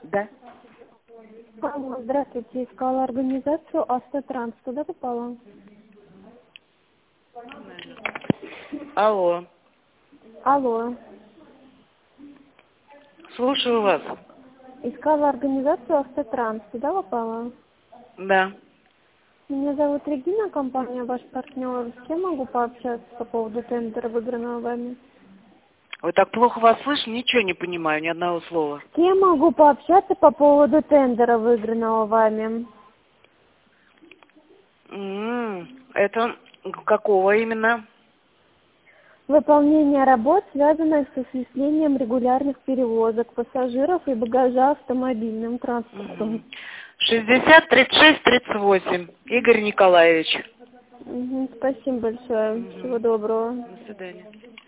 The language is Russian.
Да. Алло, здравствуйте. Искала организацию Автотранс. Куда попала? Алло. Алло. Слушаю вас. Искала организацию Автотранс. Куда попала? Да. Меня зовут Регина, компания «Ваш партнер». С кем могу пообщаться по поводу тендера, выигранного вами? Вы так плохо вас слышно, ничего не понимаю, ни одного слова. С кем могу пообщаться по поводу тендера, выигранного вами? Это какого именно? Выполнение работ, связанных с осуществлением регулярных перевозок пассажиров и багажа автомобильным транспортом. 60 36 38. Игорь Николаевич. Спасибо большое. Всего доброго. До свидания.